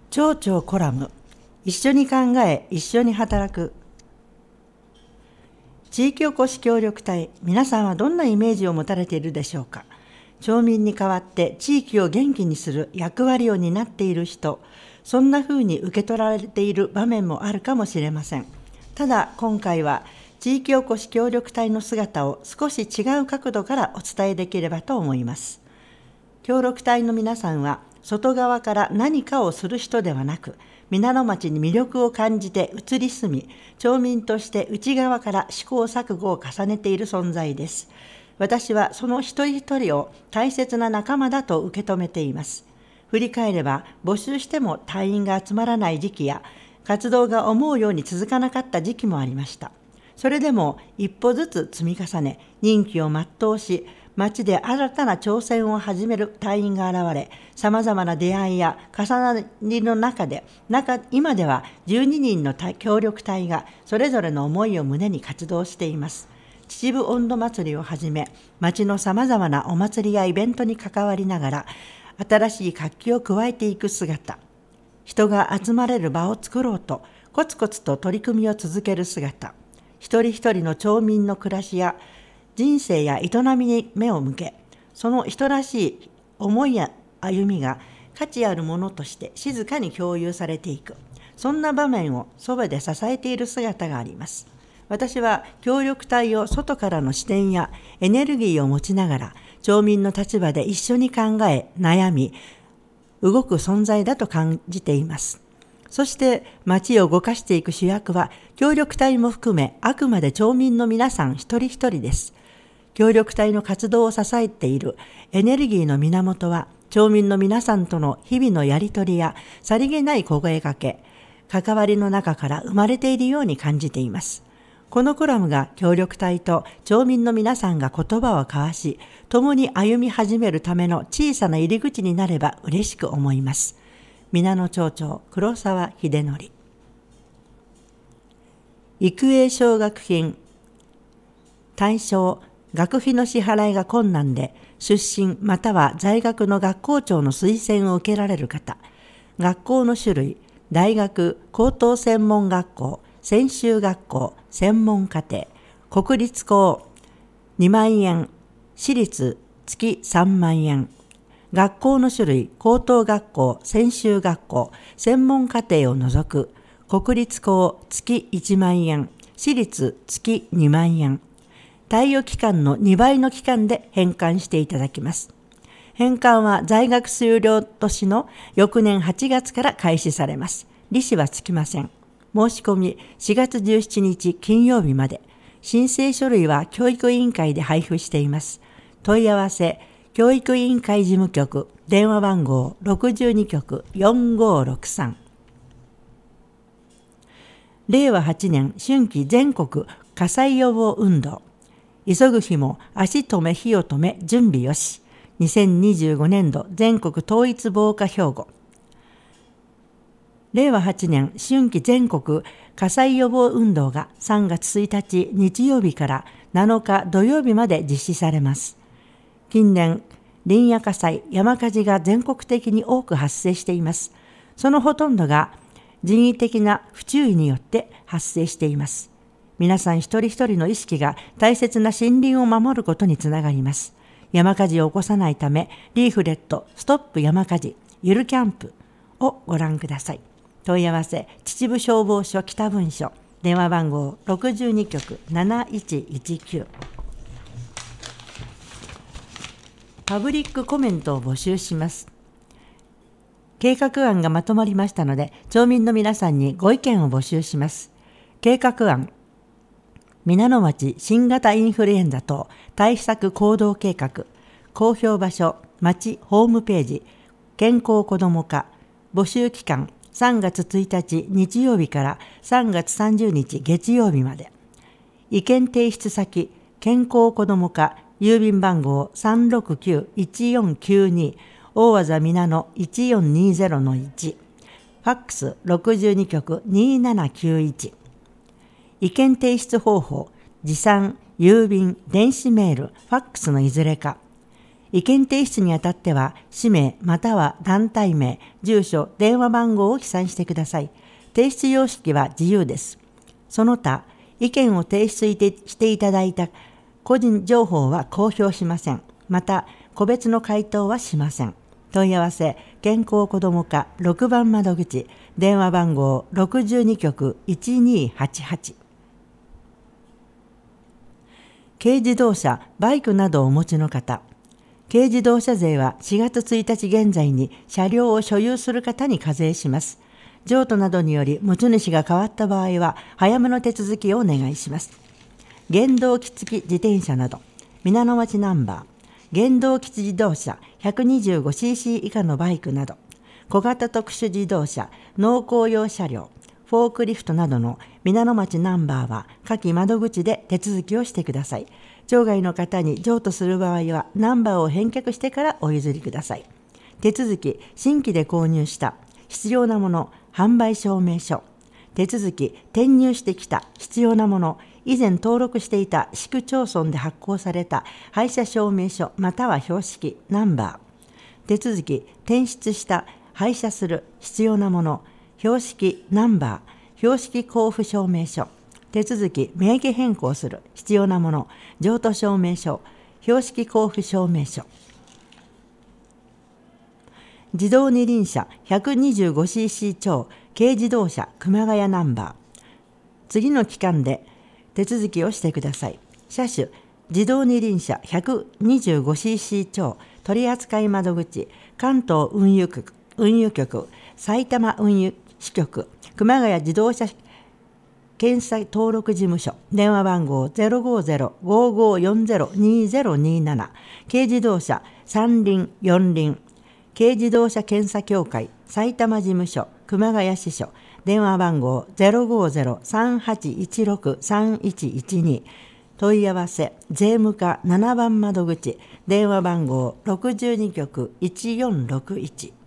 町長コラム、一緒に考え一緒に働く。地域おこし協力隊、皆さんはどんなイメージを持たれているでしょうか。町民に代わって地域を元気にする役割を担っている人、そんな風に受け取られている場面もあるかもしれません。ただ今回は地域おこし協力隊の姿を少し違う角度からお伝えできればと思います。協力隊の皆さんは外側から何かをする人ではなく、皆野町に魅力を感じて移り住み、町民として内側から試行錯誤を重ねている存在です。私はその一人一人を大切な仲間だと受け止めています。振り返れば、募集しても隊員が集まらない時期や、活動が思うように続かなかった時期もありました。それでも一歩ずつ積み重ね、任期を全うし、町で新たな挑戦を始める隊員が現れ、さまざまな出会いや重なりの中で、今では12人の協力隊がそれぞれの思いを胸に活動しています。秩父音頭祭りをはじめ、町のさまざまなお祭りやイベントに関わりながら、新しい活気を加えていく姿、人が集まれる場を作ろうと、コツコツと取り組みを続ける姿、一人一人の町民の暮らしや人生や営みに目を向け、その人らしい思いや歩みが価値あるものとして静かに共有されていく、そんな場面をそばで支えている姿があります。私は協力隊を外からの視点やエネルギーを持ちながら、町民の立場で一緒に考え、悩み、動く存在だと感じています。そして町を動かしていく主役は、協力隊も含めあくまで町民の皆さん一人一人です。協力隊の活動を支えているエネルギーの源は、町民の皆さんとの日々のやりとりやさりげない声かけ、関わりの中から生まれているように感じています。このコラムが協力隊と町民の皆さんが言葉を交わし、共に歩み始めるための小さな入り口になれば嬉しく思います。皆野町長、黒沢秀則。育英奨学金。対象、学費の支払いが困難で、出身または在学の学校長の推薦を受けられる方。学校の種類、大学、高等専門学校、専修学校、専門課程、国立校2万円、私立月3万円。学校の種類、高等学校、専修学校、専門課程を除く、国立校月1万円、私立月2万円。貸与期間の2倍の期間で返還していただきます。返還は在学終了年の翌年8月から開始されます。利子はつきません。申し込み4月17日金曜日まで。申請書類は教育委員会で配布しています。問い合わせ、教育委員会事務局、電話番号62局4563。令和8年春季全国火災予防運動。急ぐ日も足止め火を止め準備よし。2025年度全国統一防火標語。令和8年春季全国火災予防運動が3月1日日曜日から7日土曜日まで実施されます。近年、林野火災、山火事が全国的に多く発生しています。そのほとんどが人為的な不注意によって発生しています。皆さん一人一人の意識が大切な森林を守ることにつながります。山火事を起こさないため、リーフレット、ストップ山火事、ゆるキャンプをご覧ください。問い合わせ、秩父消防署北分署、電話番号62局7119。パブリックコメントを募集します。計画案がまとまりましたので、町民の皆さんにご意見を募集します。計画案、皆野町新型インフルエンザ等対策行動計画、公表場所、町ホームページ、健康子ども課、募集期間3月1日日曜日から3月30日月曜日まで。意見提出先、健康子ども課、郵便番号 369-1492、大和皆野 1420-1、ファックス62局2791。意見提出方法、持参、郵便、電子メール、ファックスのいずれか。 意見提出にあたっては、氏名または団体名、住所、電話番号を記載してください。提出様式は自由です。その他、意見を提出していただいた個人情報は公表しません。また、個別の回答はしません。問い合わせ、健康子ども課6番窓口、電話番号62局1288。軽自動車、バイクなどをお持ちの方。軽自動車税は4月1日現在に車両を所有する方に課税します。譲渡などにより持ち主が変わった場合は早めの手続きをお願いします。原動機付き自転車など、皆野町ナンバー、原動機付き自動車 125cc 以下のバイクなど、小型特殊自動車、農耕用車両、フォークリフトなどの皆野町ナンバーは下記窓口で手続きをしてください。町外の方に譲渡する場合はナンバーを返却してからお譲りください。手続き、新規で購入した必要なもの、販売証明書。手続き、転入してきた必要なもの、以前登録していた市区町村で発行された配車証明書または標識、ナンバー。手続き、転出した配車する必要なもの、標識、ナンバー、標識交付証明書。手続き、名義変更する必要なもの、譲渡証明書、標識交付証明書。自動二輪車 125cc 超軽自動車熊谷ナンバー。次の期間で手続きをしてください。車種、自動二輪車 125cc 超取扱窓口、関東運輸局、埼玉運輸支局、熊谷自動車検査登録事務所、電話番号 050-5540-2027、軽自動車三輪四輪、軽自動車検査協会埼玉事務所熊谷支所、電話番号 050-3816-3112、問い合わせ税務課7番窓口、電話番号62局1461。